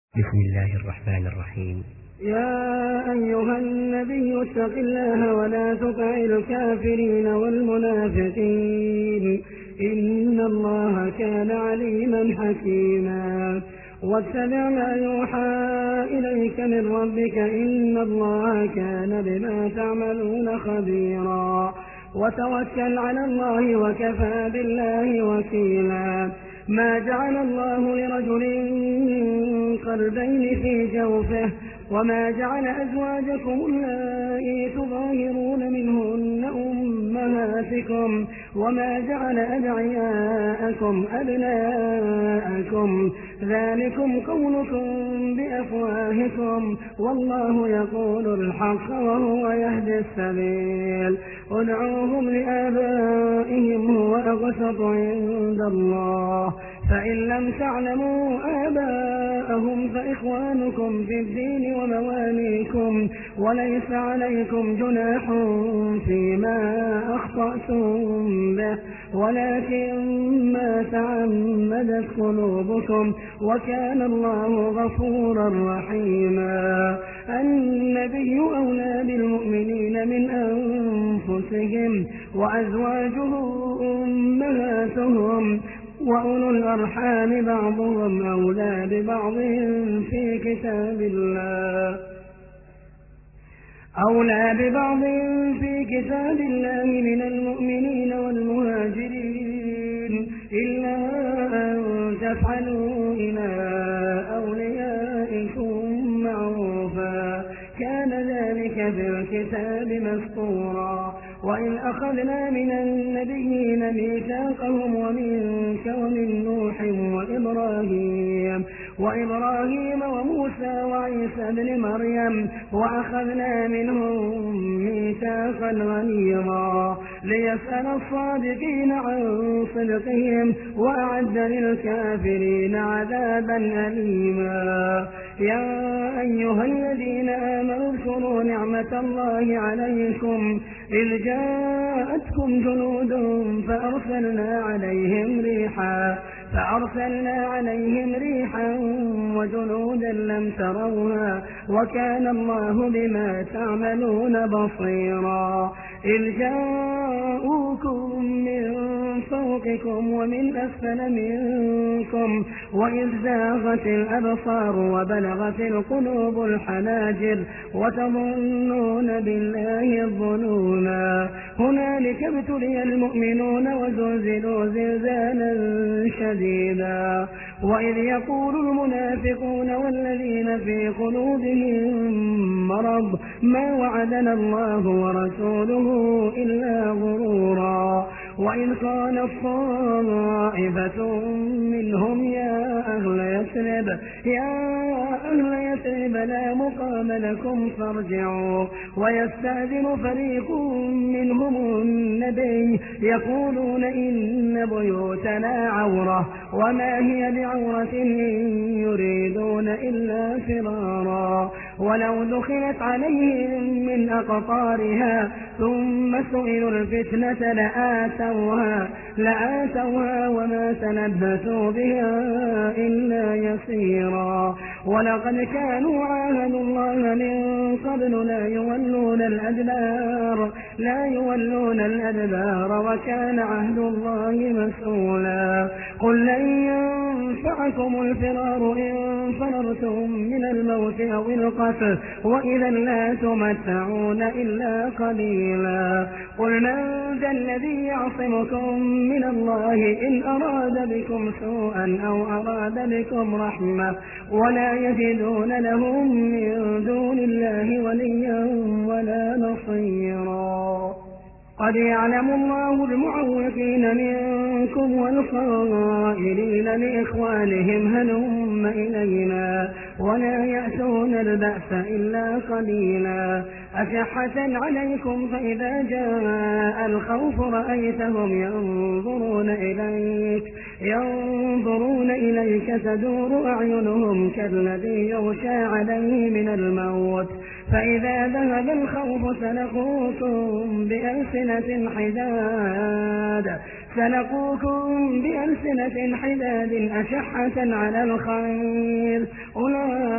بسم الله الرحمن الرحيم. يا أيها النبي اتق الله ولا تطع الكافرين والمنافقين إن الله كان عليما حكيما. واتبع ما يوحى إليك من ربك إن الله كان بما تعملون خبيرا. وتوكل على الله وكفى بالله وكيلا. ما جعل الله لرجل من قلبين في جوفه وما جعل أزواجكم اللائي تظاهرون منهن أمهاتكم وما جعل أدعياءكم أبناءكم ذلكم قولكم بأفواهكم والله يقول الحق وهو يهدي السبيل. ادعوهم لآبائهم هو أقسط عند الله فإن لم تعلموا آباءهم فإخوانكم في الدين ومواليكم وليس عليكم جناح فيما أخطأتم به ولكن ما تعمدت قلوبكم وكان الله غفورا رحيما. النبي أولى بالمؤمنين من أنفسهم وأزواجه أمهاتهم وأولو الأرحام بعضهم أولى ببعض في كتاب الله من المؤمنين والمهاجرين إلا أن تفعلوا إلى أوليائكم معروفا كان ذلك في الكتاب مسطورا. وإن أخذنا من النبيين ميثاقهم ومنك ومن نوح وإبراهيم وموسى وعيسى بن مريم وأخذنا منهم ميثاقا غليظا ليسأل الصادقين عن صدقهم وأعد للكافرين عذابا أليما. يا أيها الذين آمنوا اذكروا نعمة الله عليكم إذ جاءتكم جنود فأرسلنا عليهم ريحا وجنودا لم تروها وكان الله بما تعملون بصيرا. إذ جاءوكم من فوقكم ومن أسفل منكم وإذ زاغت الأبصار وبلغت القلوب الحناجر وتظنون بالله الظنونا هنالك ابتلي المؤمنون وزلزلوا زلزالا شديدا. وإذ يقول المنافقون والذين في قلوبهم مرض ما وعدنا الله ورسوله إلا غرورا. وإن قالت طائفة منهم يا أهل يثرب لا مقام لكم فارجعوا ويستأذن فريق منهم النبي يقولون إن بيوتنا عورة وما هي بعورة إن يريدون إلا فرارا. ولو دخلت عليهم من أقطارها ثم سئلوا الفتنة لآتوها وما تلبثوا بها إلا يسيرا. ولقد كانوا عاهدوا الله من قبل لا يولون الأدبار وكان عهد الله مسؤولا. قل لن ينفعكم الفرار إن فررتم من الموت أو القتل وإذا لا تمتعون إلا قليلا. قل من ذا الذي يعصمكم من الله إن أراد بكم سوءا أو أراد بكم رحمة ولا يجدون لهم من دون الله وليا ولا نصيرا. قد يعلم الله المعوقين منكم والقائلين لإخوانهم هلم إلينا ولا يأتون البأس إلا قليلا. أشحة عليكم فإذا جاء الخوف رأيتهم ينظرون إليك تدور أعينهم كالذي يغشى عليه من الموت فإذا ذهب الخوف سلقوكم بألسنة حداد أشحة على الخير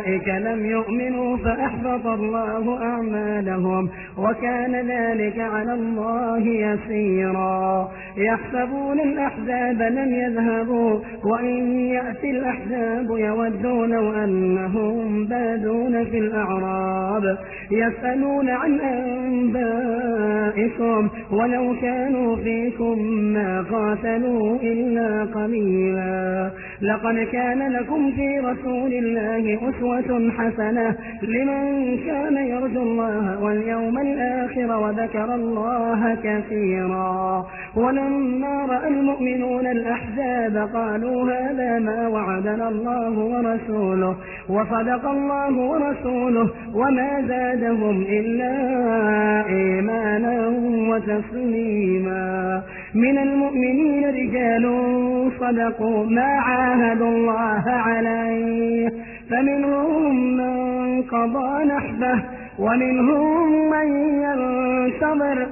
أولئك لم يؤمنوا فأحبط الله أعمالهم وكان ذلك على الله يسيرا. يحسبون الأحزاب لم يذهبوا وإن يأتي الأحزاب يودون لو أنهم بادون في الأعراب يسألون عن أنبائكم ولو كانوا فيكم ما قاتلوا إلا قليلا. لقد كان لكم في رسول الله أسوة حسنة لمن كان يرجو الله واليوم الآخر وذكر الله كثيرا. ولما رأى المؤمنون الأحزاب قالوا هذا ما وعدنا الله ورسوله وصدق الله ورسوله وما زادهم إلا إيمانا وتسليما. من المؤمنين رجال صدقوا ما عاهدوا الله عليه فمنهم من قضى نحبه ومنهم من ينتظر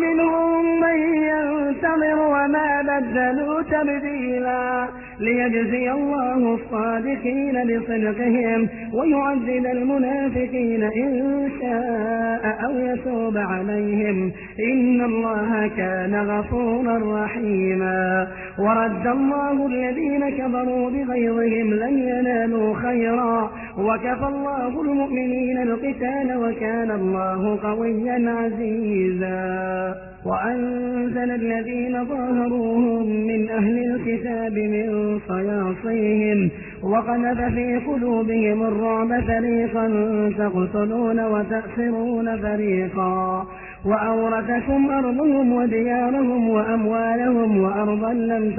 وما بدلوا تبديلا. ليجزي الله الصادقين بصدقهم ويعذب المنافقين إن شاء أو يتوب عليهم إن الله كان غفورا رحيما. ورد الله الذين كفروا بغيظهم لم ينالوا خيرا وكفى الله المؤمنين القتال وكان الله قويا عزيزا. وأنزل الذين ظاهروهم من أهل الكتاب من صياصيهم وقذف في قلوبهم الرعب فريقا تقتلون وتأسرون فريقا. وأورثكم أرضهم وديارهم وأموالهم وأرضا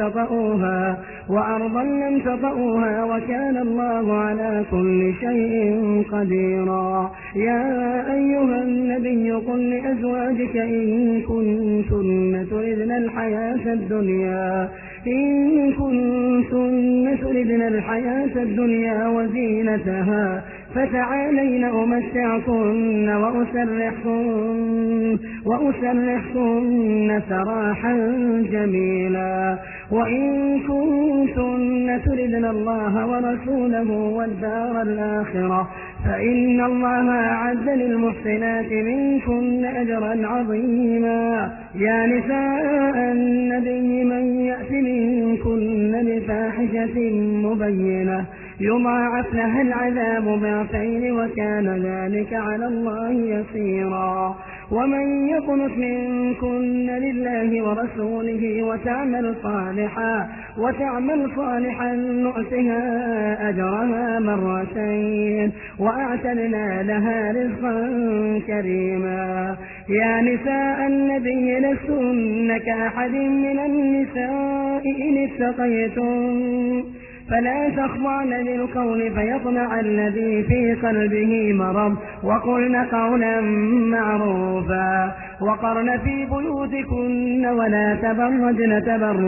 لم تطئوها وكان الله على كل شيء قديرا. يا أيها النبي قل لأزواجك إن كنتن تردن الحياة الدنيا وزينتها فتعالين أمتعكن وأسرحكن سراحا جميلا. وإن كنتن تردن الله ورسوله والدار الآخرة فإن الله أعد للمحسنات منكن أجرا عظيما. يا نساء النبي من يأت منكن بفاحشة مبينة يضاعف لها العذاب ضعفين وكان ذلك على الله يسيرا. ومن يقنت منكن لله ورسوله وتعمل صالحا نؤتها أجرها مرتين وأعتدنا لها رزقا كريما. يا نساء النبي لستن كأحد من النساء إن اتقيتم فلا تخضعن بالقول فيطمع الذي في قلبه مرض وقلن قولا معروفا. وقرن في بيوتكن ولا تبرجن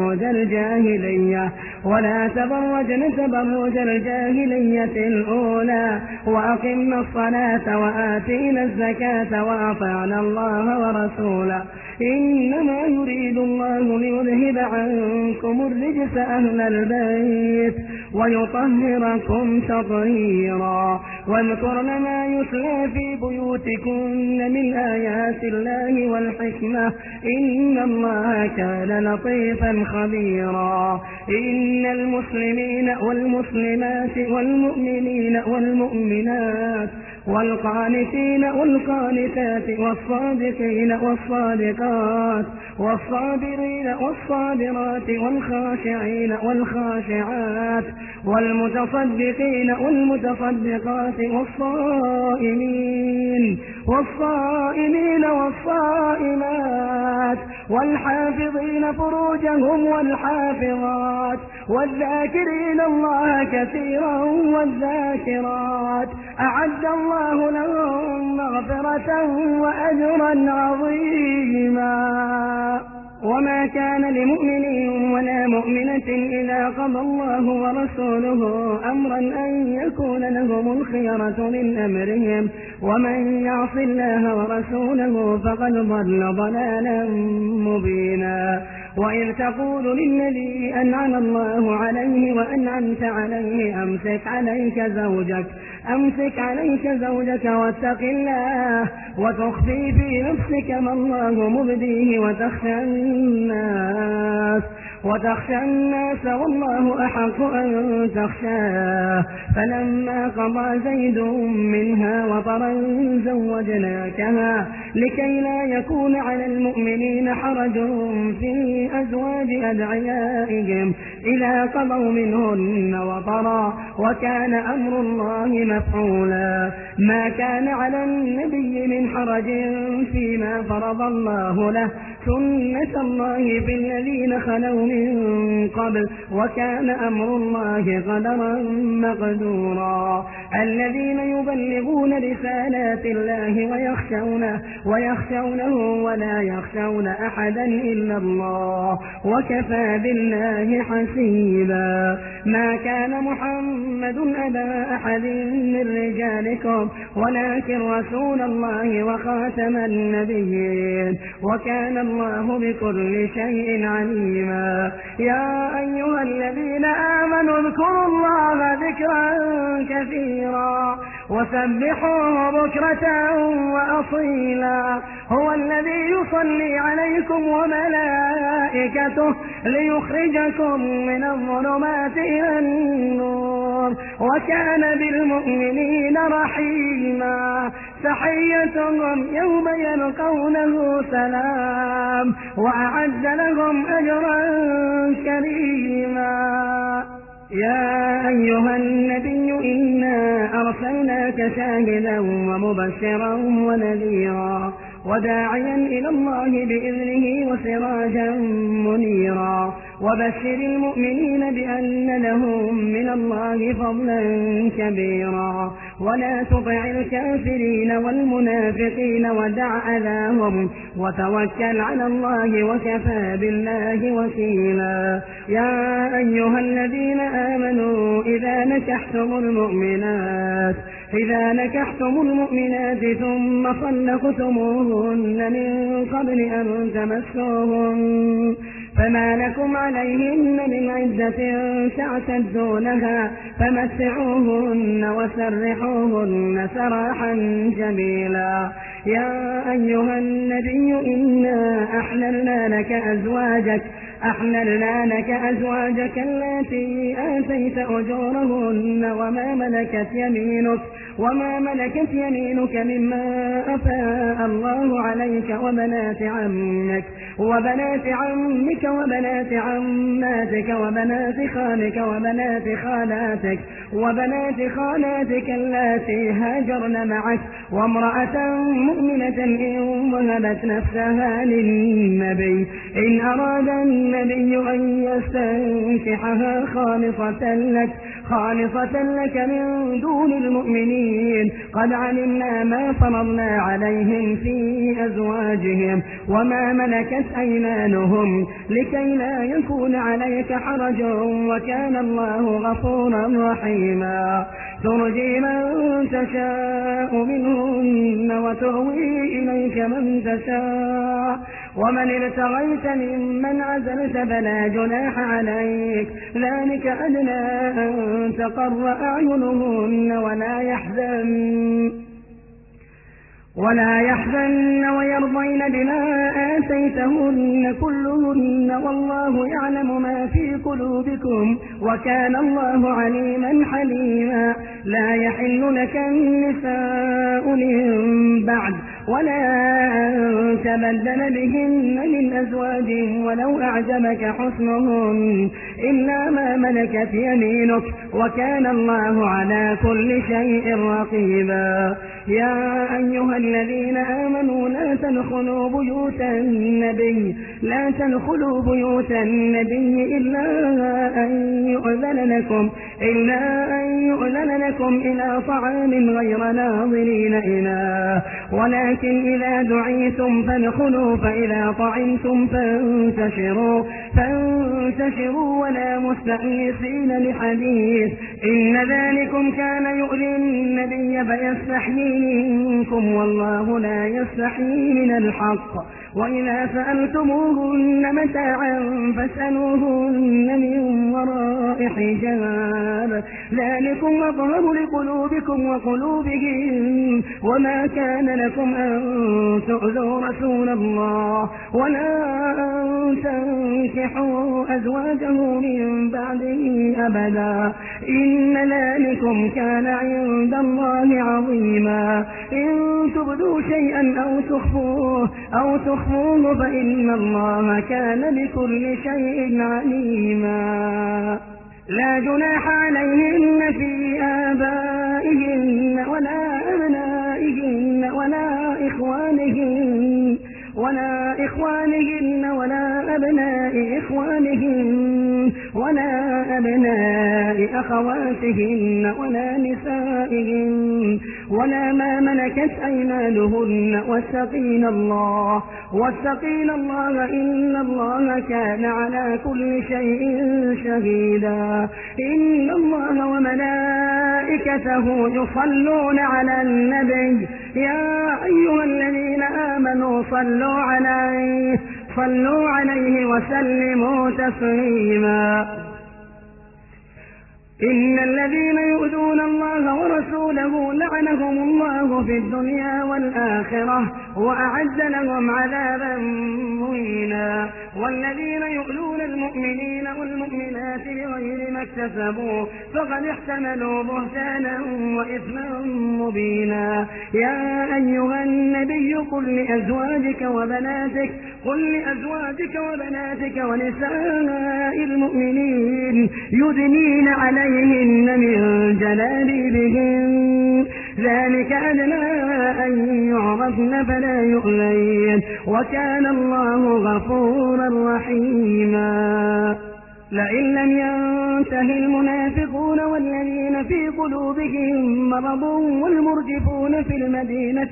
تبرج الجاهلية الأولى وأقمنا الصلاة وآتينا الزكاة وأطعنا الله ورسوله إنما يريد الله ليذهب عنكم الرجس أهل البيت ويطهركم تطهيرا. واذكرن ما يتلى في بيوتكن من آيات الله والحكمة إن الله كان لطيفا خبيرا. إن المسلمين والمسلمات والمؤمنين والمؤمنات والقانتين والقانتات والصادقين والصادقات والصابرين والصابرات والخاشعين والخاشعات والمتصدقين والمتصدقات والصائمين والصائمات والحافظين فروجهم والحافظات والذاكرين الله كثيرا والذاكرات أعد الله لهم مغفرة وأجرا عظيما. وما كان لمؤمن ولا مؤمنة إذا قضى الله ورسوله أمرا أن يكون لهم الخيرة من أمرهم ومن يعص الله ورسوله فقد ضل ضلالا مبينا. وإذ تقول للذي أنعم الله عليه وأنعمت عليه أمسك عليك زوجك أمسك عليك زوجك واتق الله وتخفي في نفسك ما الله مبديه وتخشى الناس والله أحق أن تخشاه. فلما قضى زيد منها وطرا زوجناكها لكي لا يكون على المؤمنين حرج في أزواج أدعيائهم إذا قضوا منهن وطرا وكان أمر الله مفعولا. ما كان على النبي من حرج فيما فرض الله له سنة الله في الذين خلوا من قبل وكان أمر الله قدرا مقدورا. الذين يبلغون رسالات الله ويخشونه ولا يخشون أحدا إلا الله وكفى بالله حسيبا. ما كان محمد أبا أحد من رجالكم ولكن رسول الله وخاتم النبيين وكان الله بكل شيء عليما. يا أيها الذين آمنوا اذكروا الله ذكرا كثيرا وسبحوه بكرة وأصيلا. هو الذي يصلي عليكم وملائكته ليخرجكم من الظلمات إلى النور وكان بالمؤمنين رحيما. تحيتهم يوم يلقونه سلام وأعد لهم أجرا كريما. يا أيها النبي إنا أرسلناك شاهدا ومبشرا ونذيرا وداعيا إلى الله بإذنه وسراجا منيرا. وبشر المؤمنين بأن لهم من الله فضلا كبيرا. ولا تطع الكافرين والمنافقين ودع أذاهم وتوكل على الله وكفى بالله وكيلا. يا أيها الذين آمنوا إذا نكحتم المؤمنات ثم طلقتموهن من قبل أن تمسوهن فما لكم عليهن من عدة تعتدونها فمتعوهن وسرحوهن سراحا جميلا. يا أيها النبي إنا أحللنا لك أزواجك التي آتيت أجورهن وما ملكت يمينك مما أفاء الله عليك وبنات عمك وبنات عماتك وبنات خالك وبنات خالاتك اللاتي هاجرن معك وامرأة مؤمنة إن وهبت نفسها للنبي إن أراد النبي أن يستنكحها خالصة لك من دون المؤمنين. قد علمنا ما فرضنا عليهم في أزواجهم وما ملكت أيمانهم لكي لا يكون عليك حرج وكان الله غفورا رحيما. ترجي من تشاء منهن وتؤوي إليك من تشاء ومن ابتغيت ممن عزلت فلا جناح عليك. ذلك أدنى أن تقر أعينهن ولا يحزن ويرضين بما آتيتهن كلهن والله يعلم ما في قلوبكم وكان الله عليما حليما. لا يحل لك النساء من بعد ولا أن تبدل بهن من أزواج ولو أعجبك حسنهن إلا ما ملكت يمينك وكان الله على كل شيء رقيبا. يا أيها الذين آمنوا لا تدخلوا بيوت النبي إلا أن يؤذن لكم إلى طعام غير ناظرين إناه ولكن إذا دعيتم فادخلوا فإذا طعمتم فانتشروا ولا مستأنسين لحديث إن ذلكم كان يؤذي النبي فيستحيي منكم والله لا يستحيي من الحق وإذا سألتموهن متاعا فاسألوهن من وراء حجاب ذلكم أطهر لقلوبكم وقلوبهم وما كان لكم أن تؤذوا رسول الله ولا أن تنكحوا أزواجه من بعده أبدا إن ذلكم كان عند الله عظيما إن تبدوا شيئا أو تخفوه فإن الله كان بكل شيء عليما لا جناح عليهن في آبائهن ولا أبنائهن ولا إخوانهن ولا أبناء إخوانهن ولا أبناء أخواتهن ولا نسائهن ولا ما ملكت أيمانهن واتقين الله إن الله كان على كل شيء شهيدا إن الله وملائكته يصلون على النبي يا أيها الذين آمنوا صلوا عليه وسلموا تسليما إن الذين يؤذون الله ورسوله لعنهم الله في الدنيا والآخرة وأعد لهم عذابا مهينا والذين يؤذون المؤمنين والمؤمنات بغير ما اكتسبوا فقد احتملوا بهتانا وإثما مبينا يا أيها النبي قل لأزواجك وبناتك ونساء المؤمنين يدنين عليهن من جلابيبهن ذلك أدنى أن يعرفن فلا يؤذين وكان الله غفورا رحيما لئن لم ينته المنافقون والذين في قلوبهم مرض والمرجفون في المدينة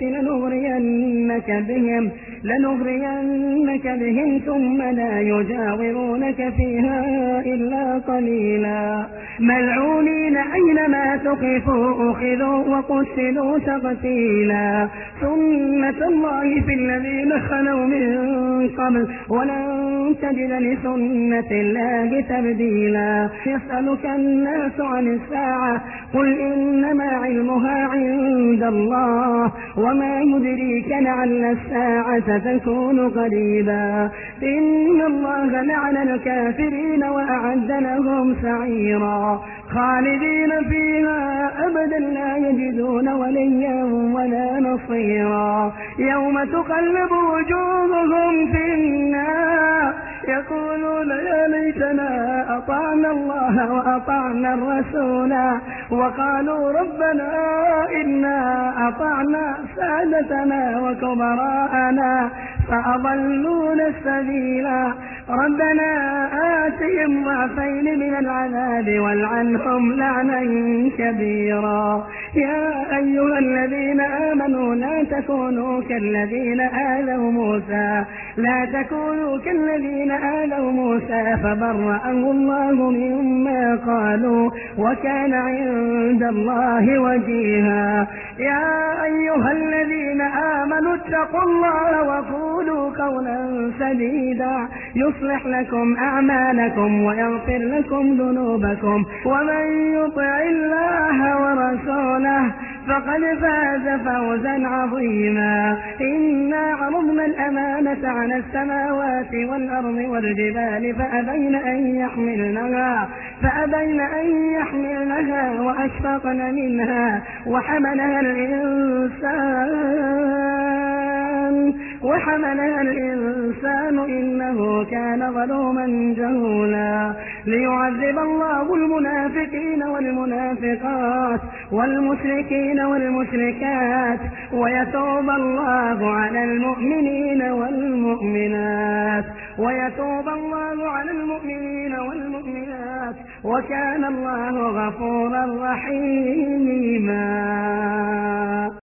لنغرينك بهم ثم لا يجاورونك فيها إلا قليلا ملعونين أينما ثقفوا أخذوا وقتلوا تقتيلا سنة الله في الذين خلوا من قبل ولن تجد لسنة الله تبديلا يسألك الناس عن الساعة قل إنما علمها عند الله وما يدريك لعل الساعة تكون قريبا إن الله لعن الكافرين وأعد لهم سعيرا خالدين فيها أبدا لا يجدون وليا ولا نصيرا يوم تقلب وجوههم في النار يقولون يا ليتنا أطعنا الله وأطعنا الرسول وقالوا ربنا إنا أطعنا سادتنا وكبراءنا فأضلونا السبيلا ربنا آتهم ضعفين من العذاب والعنهم لعنا كبيرا يا أيها الذين آمنوا لا تكونوا كالذين آذوا موسى فبرأه الله مما قالوا وكان عند الله وجيها يا أيها الذين آمنوا اتقوا الله وقولوا قولا سديدا يصلح لكم أعمالكم ويغفر لكم ذنوبكم ومن يطع الله ورسوله فقد فاز فوزا عظيما إنا عرضنا الأمانة على السماوات والأرض والجبال فأبين أن يحملنها وأشفقن منها وحملها الإنسان إنه كان ظلوما جهولا ليعذب الله المنافقين والمنافقات والمشركين والمشركات ويتوب الله على المؤمنين والمؤمنات وكان الله غفورا رحيما.